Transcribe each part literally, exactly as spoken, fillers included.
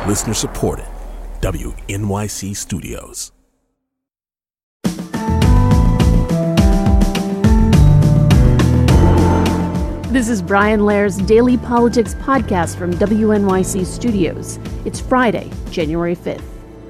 Listener supported. W N Y C Studios. This is Brian Lair's Daily Politics Podcast from W N Y C Studios. It's Friday, January fifth.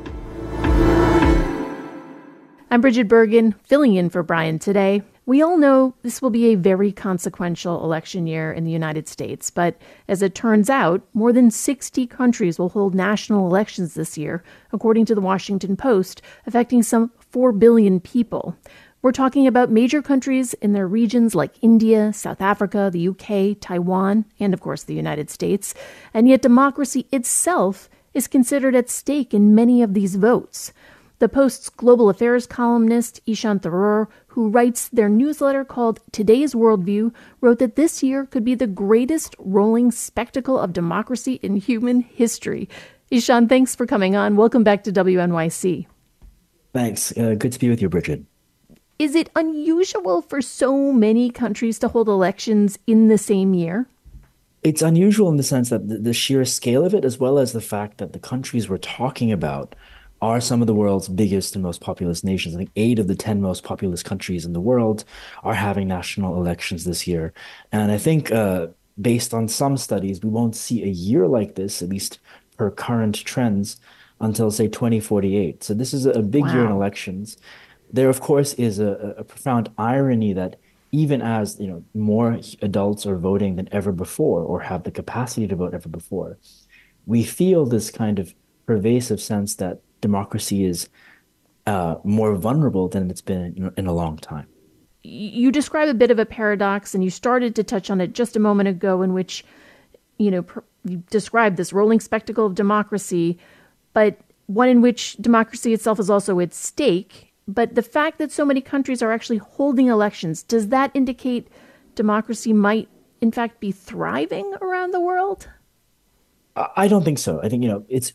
I'm Bridget Bergen, filling in for Brian today. We all know this will be a very consequential election year in the United States, but as it turns out, more than sixty countries will hold national elections this year, according to the Washington Post, affecting some four billion people. We're talking about major countries in their regions like India, South Africa, the U K, Taiwan, and of course the United States. And yet democracy itself is considered at stake in many of these votes. The Post's global affairs columnist, Ishan Tharoor, who writes their newsletter called Today's Worldview, wrote that this year could be the greatest rolling spectacle of democracy in human history. Ishan, thanks for coming on. Welcome back to W N Y C. Thanks. Uh, good to be with you, Bridget. Is it unusual for so many countries to hold elections in the same year? It's unusual in the sense that the, the sheer scale of it, as well as the fact that the countries we're talking about are some of the world's biggest and most populous nations. I think eight of the ten most populous countries in the world are having national elections this year. And I think uh, based on some studies, we won't see a year like this, at least per current trends, until, say, twenty forty-eight. So this is a big wow. year in elections. There, of course, is a, a profound irony that even as you know more adults are voting than ever before or have the capacity to vote ever before, we feel this kind of pervasive sense that democracy is uh, more vulnerable than it's been in, in a long time. You describe a bit of a paradox, and you started to touch on it just a moment ago, in which, you know, pr- you described this rolling spectacle of democracy, but one in which democracy itself is also at stake. But the fact that so many countries are actually holding elections, does that indicate democracy might, in fact, be thriving around the world? I don't think so. I think, you know, it's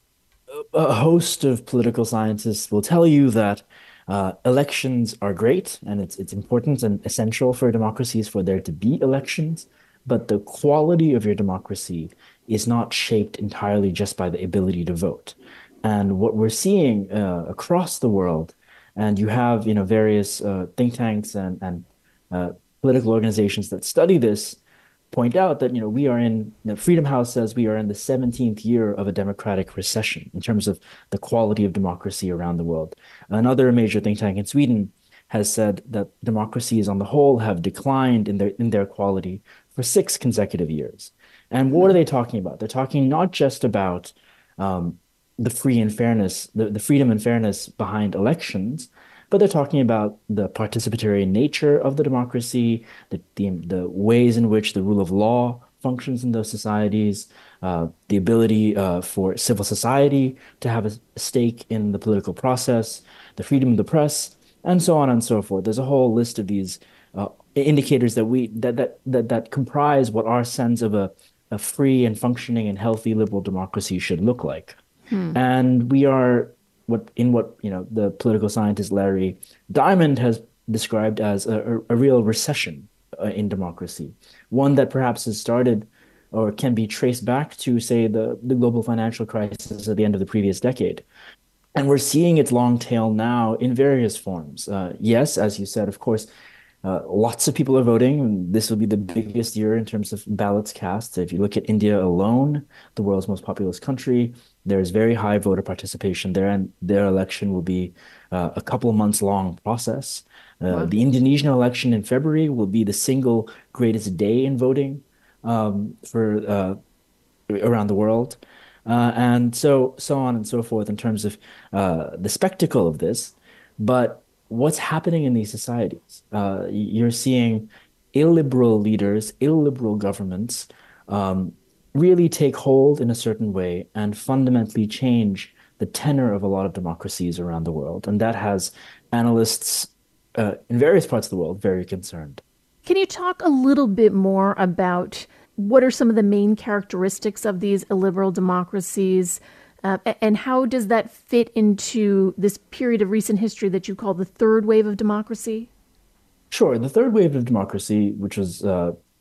a host of political scientists will tell you that uh, elections are great and it's it's important and essential for democracies for there to be elections, but the quality of your democracy is not shaped entirely just by the ability to vote. And what we're seeing uh, across the world, and you have you know various uh, think tanks and and uh, political organizations that study this, point out that you know we are in, you know, Freedom House says we are in the seventeenth year of a democratic recession in terms of the quality of democracy around the world. Another major think tank in Sweden has said that democracies on the whole have declined in their in their quality for six consecutive years. And what are they talking about? They're talking not just about um, the free and fairness, the, the freedom and fairness behind elections, but they're talking about the participatory nature of the democracy, the, the, the ways in which the rule of law functions in those societies, uh, the ability uh, for civil society to have a stake in the political process, the freedom of the press, and so on and so forth. There's a whole list of these uh, indicators that we that, that that that comprise what our sense of a, a free and functioning and healthy liberal democracy should look like. Hmm. And we are what in what you know the political scientist Larry Diamond has described as a, a real recession uh, in democracy, one that perhaps has started or can be traced back to, say, the, the global financial crisis at the end of the previous decade. And we're seeing its long tail now in various forms. Uh, yes, as you said, of course, uh, lots of people are voting. This will be the biggest year in terms of ballots cast. If you look at India alone, the world's most populous country, there's very high voter participation there, and their election will be uh, a couple of months long process. Uh, wow. The Indonesian election in February will be the single greatest day in voting um, for uh, around the world. Uh, and so so on and so forth in terms of uh, the spectacle of this. But what's happening in these societies? Uh, you're seeing illiberal leaders, illiberal governments um, really take hold in a certain way and fundamentally change the tenor of a lot of democracies around the world. And that has analysts uh, in various parts of the world very concerned. Can you talk a little bit more about what are some of the main characteristics of these illiberal democracies? Uh, and how does that fit into this period of recent history that you call the third wave of democracy? Sure. The third wave of democracy, which was uh,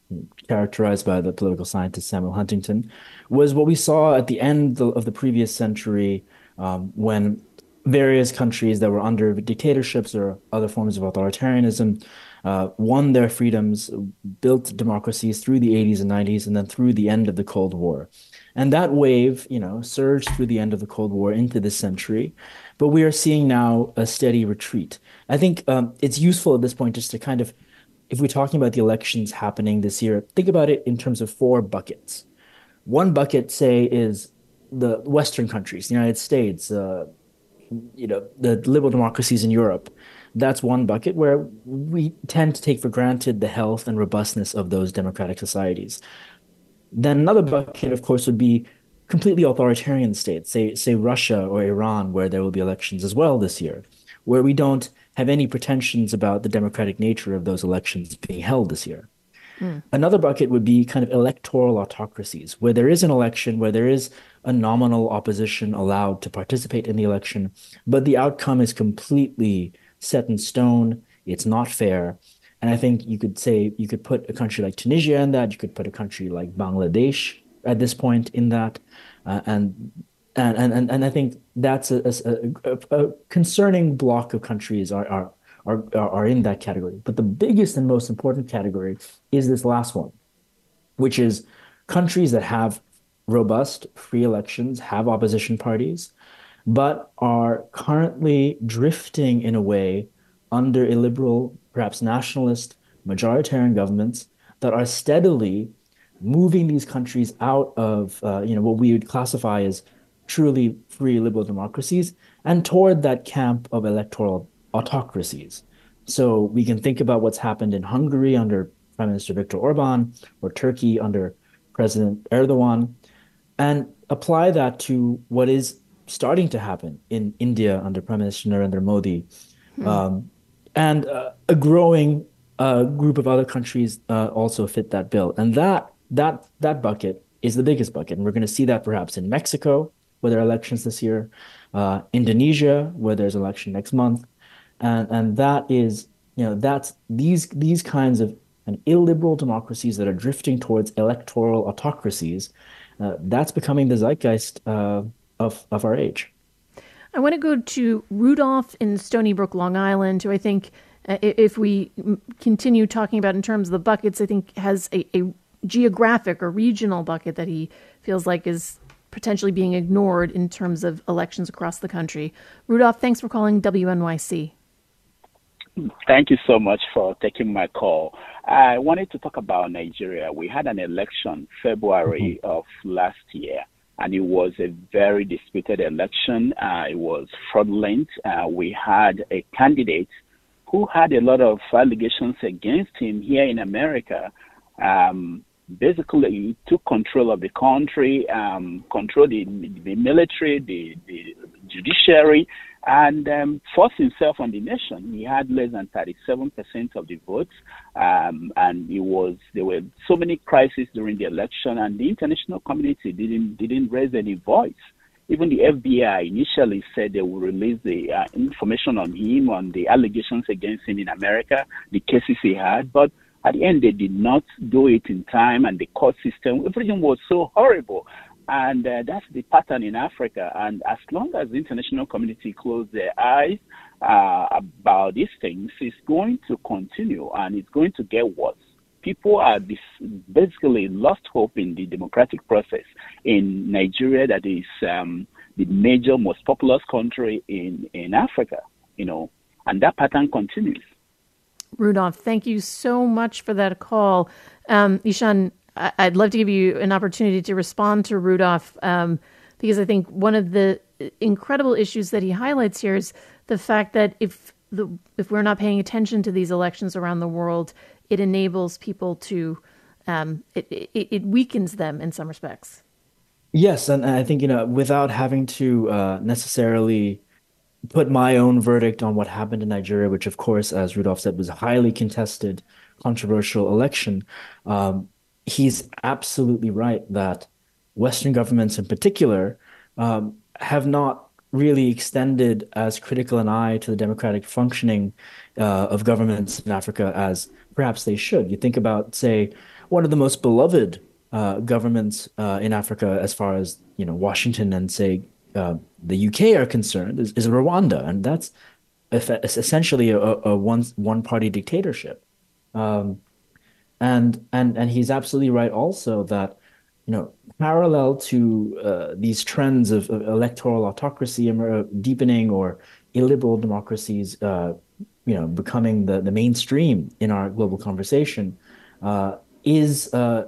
characterized by the political scientist Samuel Huntington, was what we saw at the end of the previous century, um, when various countries that were under dictatorships or other forms of authoritarianism uh, won their freedoms, built democracies through the eighties and nineties, and then through the end of the Cold War. And that wave, you know, surged through the end of the Cold War into this century. But we are seeing now a steady retreat. I think um, it's useful at this point just to kind of, if we're talking about the elections happening this year, think about it in terms of four buckets. One bucket, say, is the Western countries, the United States, uh, you know, the liberal democracies in Europe. That's one bucket where we tend to take for granted the health and robustness of those democratic societies. Then another bucket, of course, would be completely authoritarian states, say say Russia or Iran, where there will be elections as well this year, where we don't have any pretensions about the democratic nature of those elections being held this year. Mm. Another bucket would be kind of electoral autocracies, where there is an election, where there is a nominal opposition allowed to participate in the election, but the outcome is completely set in stone. It's not fair. And I think you could say you could put a country like Tunisia in that. You could put a country like Bangladesh at this point in that. Uh, and, and and and I think that's a, a, a, a concerning block of countries are, are are are in that category. But the biggest and most important category is this last one, which is countries that have robust free elections, have opposition parties, but are currently drifting in a way under illiberal, perhaps nationalist, majoritarian governments that are steadily moving these countries out of uh, you know what we would classify as truly free liberal democracies and toward that camp of electoral autocracies. So we can think about what's happened in Hungary under Prime Minister Viktor Orban or Turkey under President Erdogan and apply that to what is starting to happen in India under Prime Minister Narendra Modi. Hmm. Um, and uh, a growing uh, group of other countries uh, also fit that bill. And that that that bucket is the biggest bucket. And we're going to see that perhaps in Mexico, where there are elections this year, uh, Indonesia, where there's election next month. And and that is, you know, that's these these kinds of an illiberal democracies that are drifting towards electoral autocracies. Uh, that's becoming the zeitgeist uh, of of our age. I want to go to Rudolph in Stony Brook, Long Island, who I think, uh, if we continue talking about in terms of the buckets, I think has a, a geographic or regional bucket that he feels like is potentially being ignored in terms of elections across the country. Rudolph, thanks for calling W N Y C. Thank you so much for taking my call. I wanted to talk about Nigeria. We had an election February mm-hmm. of last year, and it was a very disputed election. Uh, it was fraudulent. Uh, we had a candidate who had a lot of allegations against him here in America. Um, basically, he took control of the country, um, controlled the, the military, the, the judiciary, and um, forced himself on the nation. He had less than thirty-seven percent of the votes, um, and it was there were so many crises during the election, and the international community didn't didn't raise any voice. Even the F B I initially said they would release the uh, information on him, on the allegations against him in America, the cases he had, but at the end they did not do it in time, and the court system, everything was so horrible. And uh, that's the pattern in Africa. And as long as the international community close their eyes uh, about these things, it's going to continue and it's going to get worse. People are basically lost hope in the democratic process in Nigeria, that is um, the major, most populous country in, in Africa, you know, and that pattern continues. Rudolph, thank you so much for that call. Um, Ishan, I'd love to give you an opportunity to respond to Rudolph, um, because I think one of the incredible issues that he highlights here is the fact that if the if we're not paying attention to these elections around the world, it enables people to, um, it, it, it weakens them in some respects. Yes, and I think, you know, without having to uh, necessarily put my own verdict on what happened in Nigeria, which, of course, as Rudolph said, was a highly contested, controversial election. Um, he's absolutely right that Western governments in particular um, have not really extended as critical an eye to the democratic functioning uh, of governments in Africa as perhaps they should. You think about, say, one of the most beloved uh, governments uh, in Africa, as far as you know, Washington and say uh, the U K are concerned, is, is Rwanda, and that's essentially a, a one one party dictatorship. Um, and and and he's absolutely right also that you know parallel to uh, these trends of, of electoral autocracy deepening or illiberal democracies, uh, you know, becoming the the mainstream in our global conversation, uh, is uh,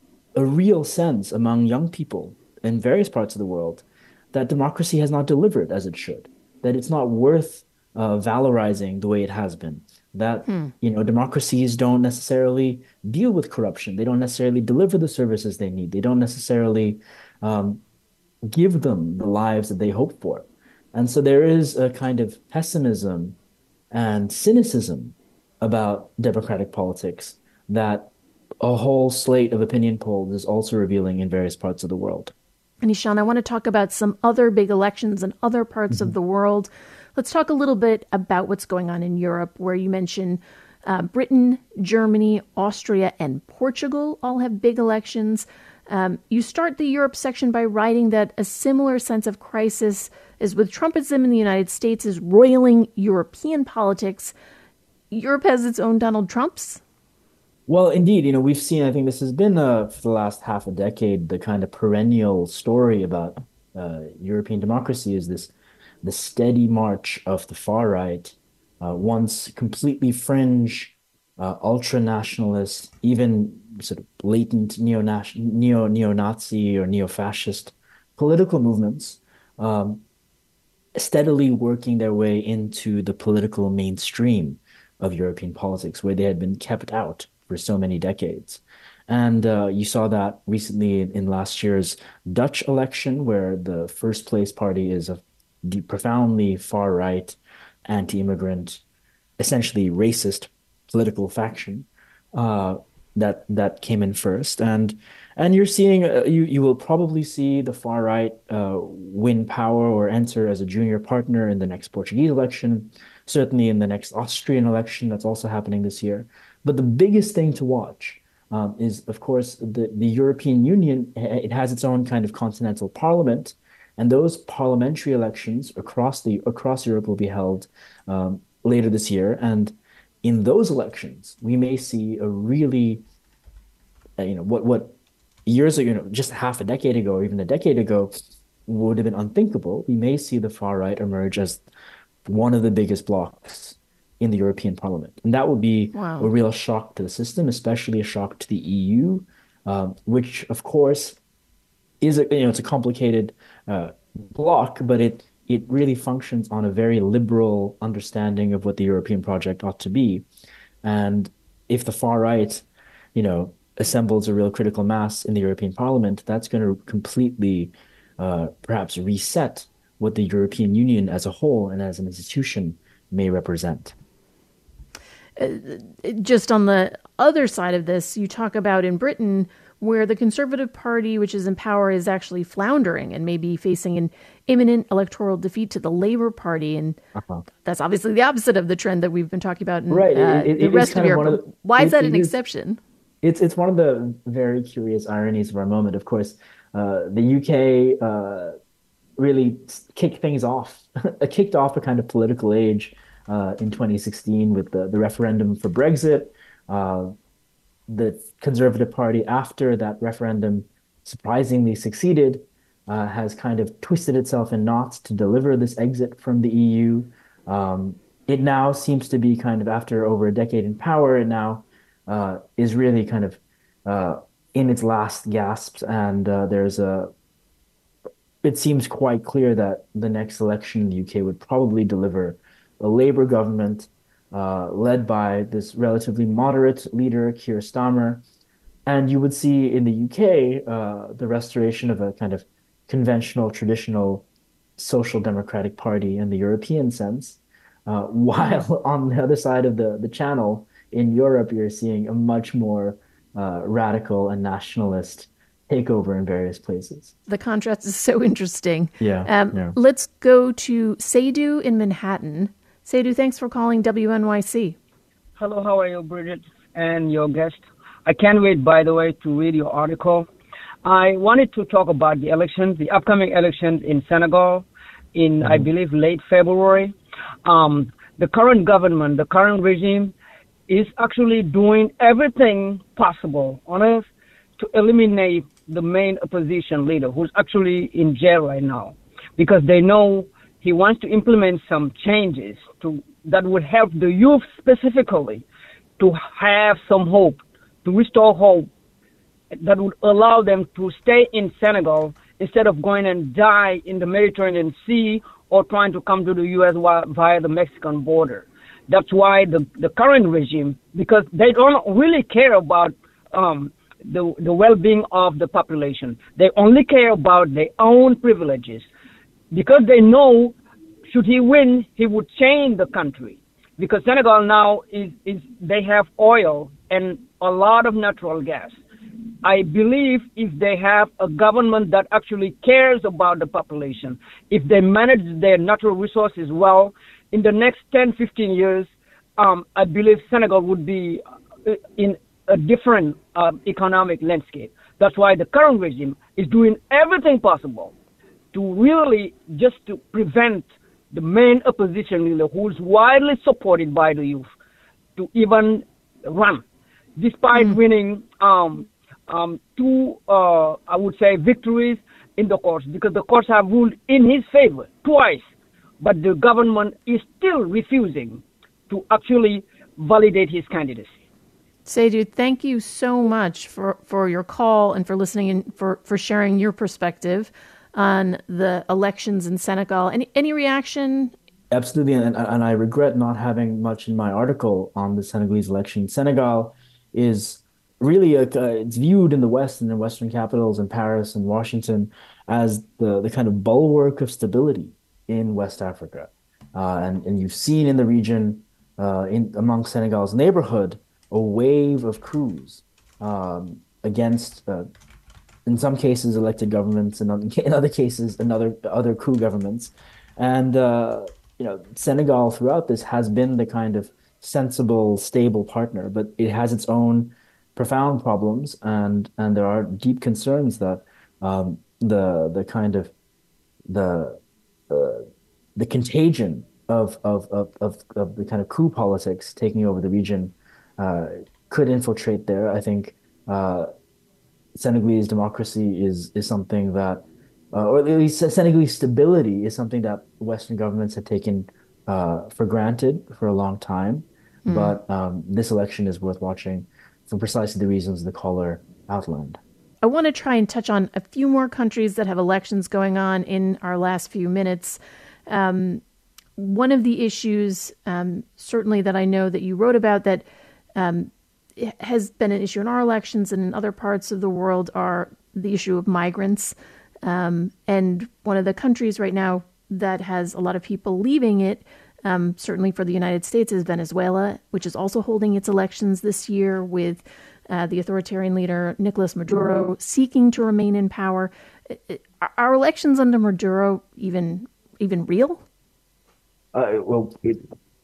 a real sense among young people in various parts of the world that democracy has not delivered as it should, that it's not worth uh, valorizing the way it has been, that hmm. you know democracies don't necessarily deal with corruption, they don't necessarily deliver the services they need, they don't necessarily um, give them the lives that they hope for. And so there is a kind of pessimism and cynicism about democratic politics that a whole slate of opinion polls is also revealing in various parts of the world. And Ishan, I want to talk about some other big elections in other parts mm-hmm. of the world. Let's talk a little bit about what's going on in Europe, where you mentioned uh, Britain, Germany, Austria, and Portugal all have big elections. Um, you start the Europe section by writing that a similar sense of crisis as with Trumpism in the United States is roiling European politics. Europe has its own Donald Trumps. Well, indeed, you know, we've seen, I think this has been uh, for the last half a decade, the kind of perennial story about uh, European democracy is this the steady march of the far right, uh, once completely fringe, uh, ultra-nationalist, even sort of blatant neo-nazi neo, neo-Nazi or neo-fascist political movements, um, steadily working their way into the political mainstream of European politics, where they had been kept out for so many decades. And uh, you saw that recently in, in last year's Dutch election, where the first place party is a deep, profoundly far-right, anti-immigrant, essentially racist political faction uh, that that came in first. And and you're seeing, uh, you, you will probably see the far-right uh, win power or enter as a junior partner in the next Portuguese election, certainly in the next Austrian election that's also happening this year. But the biggest thing to watch um, is, of course, the, the European Union. It has its own kind of continental parliament, and those parliamentary elections across the across Europe will be held um, later this year. And in those elections, we may see a really, uh, you know, what what years ago, you know, just half a decade ago, or even a decade ago, would have been unthinkable. We may see the far right emerge as one of the biggest blocs in the European Parliament. And that would be wow. a real shock to the system, especially a shock to the E U, um, which, of course, is a, you know, it's a complicated uh, bloc, but it it really functions on a very liberal understanding of what the European project ought to be. And if the far right, you know, assembles a real critical mass in the European Parliament, that's going to completely uh, perhaps reset what the European Union as a whole and as an institution may represent. Uh, just on the other side of this, you talk about in Britain where the Conservative Party, which is in power, is actually floundering and maybe facing an imminent electoral defeat to the Labour Party. And uh-huh. that's obviously the opposite of the trend that we've been talking about in right. uh, it, it, the it rest of Europe. Of the, Why is that an is, exception? It's it's one of the very curious ironies of our moment. Of course, uh, the U K uh, really kicked things off, kicked off a kind of political age uh, in twenty sixteen with the, the referendum for Brexit. Uh, the Conservative Party, after that referendum surprisingly succeeded, uh, has kind of twisted itself in knots to deliver this exit from the E U. Um, it now seems to be kind of, after over a decade in power, it now uh, is really kind of uh, in its last gasps. And uh, there's a, it seems quite clear that the next election in the U K would probably deliver a Labour government uh, led by this relatively moderate leader, Keir Starmer. And you would see in the U K uh, the restoration of a kind of conventional, traditional social democratic party in the European sense, uh, while on the other side of the, the channel in Europe, you're seeing a much more uh, radical and nationalist takeover in various places. The contrast is so interesting. Yeah, um, yeah. Let's go to Seydou in Manhattan. Seydou, thanks for calling W N Y C. Hello, how are you, Bridget, and your guest? I can't wait, by the way, to read your article. I wanted to talk about the elections, the upcoming elections in Senegal in, mm-hmm. I believe, late February. Um, the current government, the current regime, is actually doing everything possible on earth to eliminate the main opposition leader, who's actually in jail right now, because they know he wants to implement some changes to that would help the youth specifically to have some hope, to restore hope that would allow them to stay in Senegal instead of going and die in the Mediterranean Sea or trying to come to the U S via the Mexican border. That's why the, the current regime, because they don't really care about um, the, the well-being of the population. They only care about their own privileges, because they know should he win, he would change the country. Because Senegal now is, is they have oil and a lot of natural gas. I believe if they have a government that actually cares about the population, if they manage their natural resources well, in the next ten, fifteen years, um, I believe Senegal would be in a different uh, economic landscape. That's why the current regime is doing everything possible to really just to prevent the main opposition leader, who is widely supported by the youth, to even run, despite mm. winning um, um, two, uh, I would say, victories in the courts, because the courts have ruled in his favor twice, but the government is still refusing to actually validate his candidacy. Seydou, thank you so much for, for your call and for listening and for, for sharing your perspective on the elections in Senegal. Any any reaction? Absolutely, and, and I regret not having much in my article on the Senegalese election. Senegal is really, a, uh, it's viewed in the West and in Western capitals in Paris and Washington as the, the kind of bulwark of stability in West Africa. Uh, and, and you've seen in the region, uh, in among Senegal's neighborhood, a wave of coups um, against uh, in some cases elected governments, and in other cases another other coup governments. And uh, you know, Senegal throughout this has been the kind of sensible, stable partner, but it has its own profound problems, and and there are deep concerns that um, the the kind of the uh, the contagion of of, of of of the kind of coup politics taking over the region uh, could infiltrate there. I think uh, Senegalese democracy is is something that, uh, or at least Senegalese stability is something that Western governments have taken uh, for granted for a long time. Mm. But um, this election is worth watching for precisely the reasons the caller outlined. I want to try and touch on a few more countries that have elections going on in our last few minutes. Um, one of the issues, um, certainly that I know that you wrote about, that um, has been an issue in our elections and in other parts of the world, are the issue of migrants. Um, and one of the countries right now that has a lot of people leaving it, um, certainly for the United States, is Venezuela, which is also holding its elections this year with uh, the authoritarian leader Nicolas Maduro seeking to remain in power. Are elections under Maduro even even real? Uh, well, it,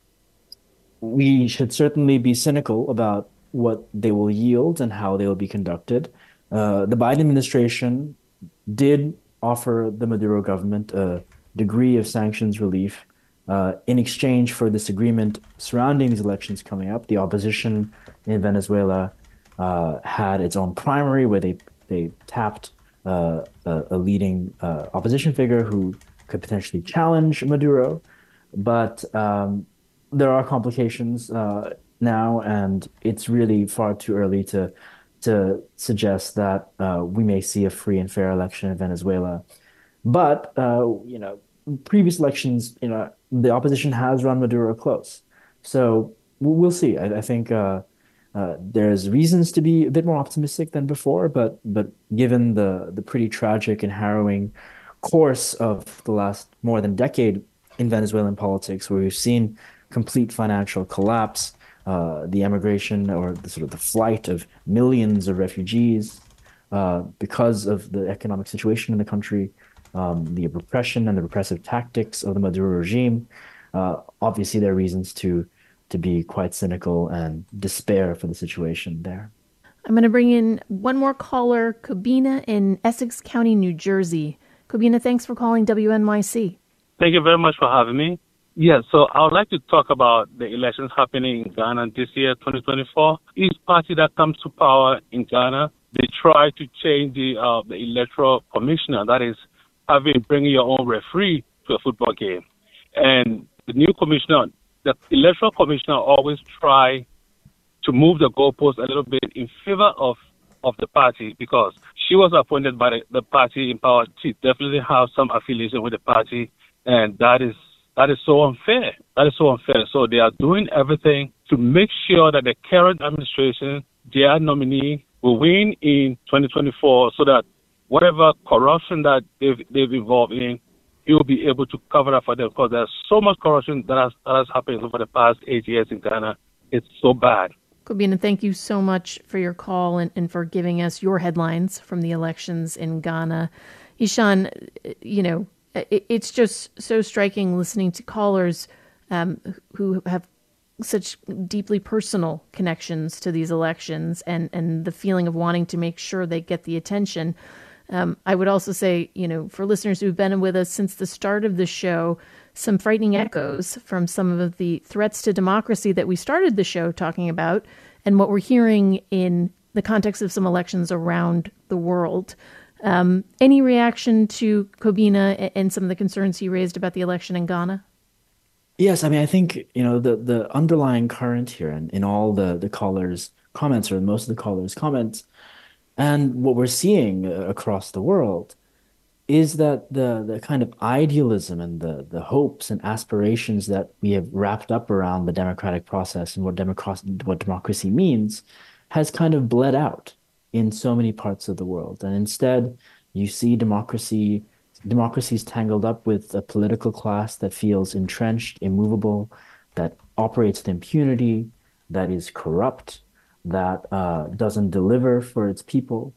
we should certainly be cynical about what they will yield and how they will be conducted. Uh, the Biden administration did offer the Maduro government a degree of sanctions relief uh, in exchange for this agreement surrounding these elections coming up. The opposition in Venezuela uh, had its own primary where they, they tapped uh, a, a leading uh, opposition figure who could potentially challenge Maduro. But um, there are complications uh, now, and it's really far too early to to suggest that uh, we may see a free and fair election in Venezuela. But uh, you know, previous elections, you know, the opposition has run Maduro close, so we'll see. I, I think uh, uh, there's reasons to be a bit more optimistic than before, but but given the the pretty tragic and harrowing course of the last more than decade in Venezuelan politics, where we've seen complete financial collapse, uh, the emigration or the sort of the flight of millions of refugees uh, because of the economic situation in the country, um, the repression and the repressive tactics of the Maduro regime. Uh, obviously, there are reasons to to be quite cynical and despair for the situation there. I'm going to bring in one more caller, Kobina in Essex County, New Jersey. Kobina, thanks for calling W N Y C. Thank you very much for having me. Yes, so I would like to talk about the elections happening in Ghana this year, twenty twenty-four. Each party that comes to power in Ghana, they try to change the uh, the electoral commissioner, that is, having bringing your own referee to a football game. And the new commissioner, the electoral commissioner always try to move the goalpost a little bit in favor of, of the party because she was appointed by the, the party in power. She definitely has some affiliation with the party, and that is that is so unfair. That is so unfair. So they are doing everything to make sure that the current administration, their nominee, will win in twenty twenty-four so that whatever corruption that they've, they've involved in, he will be able to cover up for them because there's so much corruption that has, that has happened over the past eight years in Ghana. It's so bad. Kobina, thank you so much for your call and, and for giving us your headlines from the elections in Ghana. Ishan, you know, it, it's just so striking listening to callers um, who have such deeply personal connections to these elections and, and the feeling of wanting to make sure they get the attention. Um, I would also say, you know, for listeners who've been with us since the start of the show, some frightening echoes from some of the threats to democracy that we started the show talking about and what we're hearing in the context of some elections around the world. Um, any reaction to Kobina and some of the concerns he raised about the election in Ghana? Yes, I mean, I think, you know, the, the underlying current here and in all the, the callers' comments or most of the callers' comments and what we're seeing across the world is that the the kind of idealism and the the hopes and aspirations that we have wrapped up around the democratic process and what democracy what democracy means has kind of bled out in so many parts of the world. And instead, you see democracy democracies tangled up with a political class that feels entrenched, immovable, that operates with impunity, that is corrupt, that uh, doesn't deliver for its people.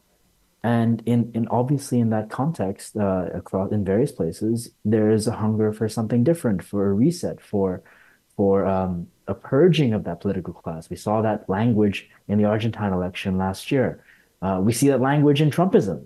And in, in obviously in that context, uh, across in various places, there is a hunger for something different, for a reset, for for um, a purging of that political class. We saw that language in the Argentine election last year. Uh, we see that language in Trumpism,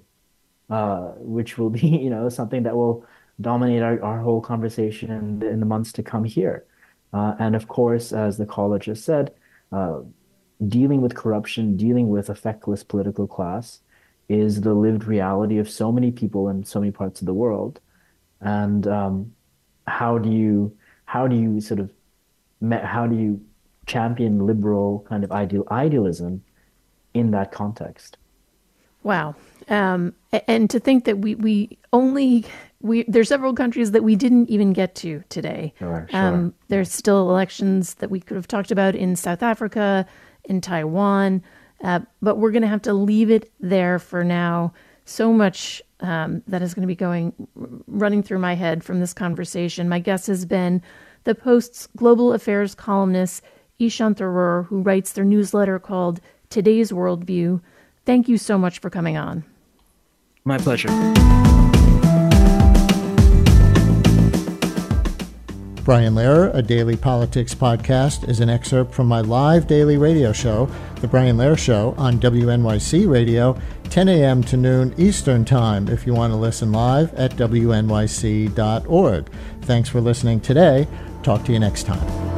uh, which will be, you know, something that will dominate our, our whole conversation in, in the months to come here. Uh, and of course, as the caller just said, uh, dealing with corruption, dealing with a feckless political class is the lived reality of so many people in so many parts of the world. And um, how do you how do you sort of how do you champion liberal kind of ideal idealism in that context? Wow. Um, and to think that we, we only, we there's several countries that we didn't even get to today. Sure, sure. Um, there's still elections that we could have talked about in South Africa, in Taiwan, uh, but we're going to have to leave it there for now. So much um, that is going to be going, running through my head from this conversation. My guest has been the Post's global affairs columnist, Ishan Tharoor, who writes their newsletter called Today's Worldview. Thank you so much for coming on. My pleasure. Brian Lehrer, a daily politics podcast, is an excerpt from my live daily radio show, The Brian Lehrer Show, on W N Y C Radio, ten a.m. to noon Eastern Time, if you want to listen live at W N Y C dot org. Thanks for listening today. Talk to you next time.